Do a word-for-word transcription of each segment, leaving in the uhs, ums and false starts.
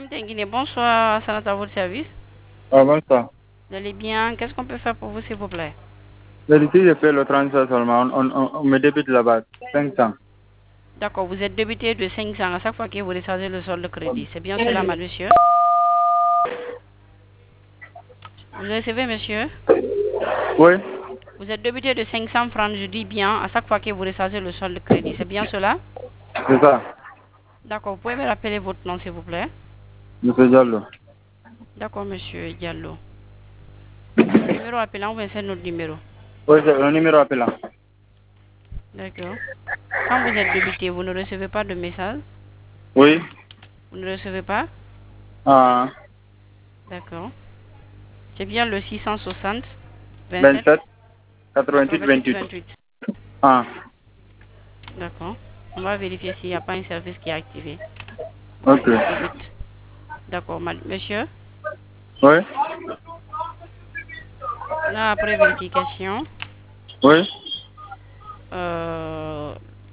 Ntenguine, bonsoir, ça à votre service. Ah, bonsoir. Vous allez bien? Qu'est-ce qu'on peut faire pour vous, s'il vous plaît? D'habitude, je fais le transfert seulement. On, on, on me débite là-bas cinq cents. D'accord, vous êtes débité de cinq cents à chaque fois que vous rechargez le solde de crédit. C'est bien cela, ma monsieur? Vous recevez, monsieur? Oui, Vous êtes débité de cinq cents francs, je dis bien, à chaque fois que vous rechargez le solde de crédit. C'est bien cela? c'est ça. D'accord, vous pouvez me rappeler votre nom, s'il vous plaît? Monsieur Diallo. D'accord, monsieur Diallo. Numéro appelant, ou c'est notre numéro? Oui, c'est le numéro appelant. D'accord. Quand vous êtes débité, vous ne recevez pas de message? Oui. Vous ne recevez pas? Ah, D'accord. C'est bien le six cent soixante, vingt-sept, vingt-sept, quatre-vingt-huit, quatre-vingt-huit, vingt-huit. vingt-huit. Ah, D'accord. On va vérifier s'il n'y a pas un service qui est activé. ok. Débite. D'accord, ma- monsieur. Oui, Là, après vérification, oui. euh,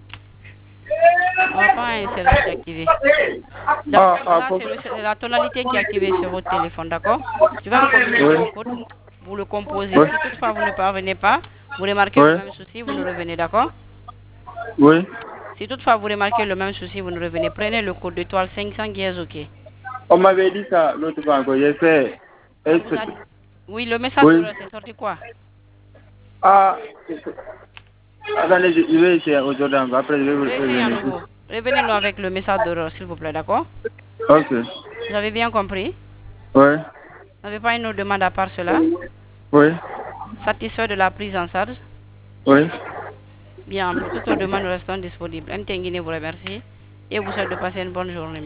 on n'a pas un service activé. Ah, D'accord. ah, Là, pour... c'est le- c'est la tonalité qui est activée sur votre téléphone, d'accord? Je vais vous communiquer Oui, un code. Vous le composez. oui, Si toutefois vous ne parvenez pas, vous remarquez le oui, même souci, vous nous revenez, d'accord? oui. Si toutefois vous remarquez le même souci, vous nous revenez. Prenez le code d'étoile cinq cents guiers, ok. On m'avait dit ça l'autre fois encore. J'ai fait... On Est-ce vous que- a... Oui, le message Oui. d'erreur, c'est sorti quoi? Ah, attendez, je je vais essayer aujourd'hui encore. Après, je vais vous Réessayez à revenir. nouveau. Revenez-nous avec le message d'erreur, s'il vous plaît, d'accord? Ok. Vous avez bien compris? Oui, Vous n'avez pas une autre demande à part cela? oui, Satisfait de la prise en charge? oui. Bien, pour toute autre demande, nous restons disponibles. Ntenguine vous remercie et vous souhaite de passer une bonne journée.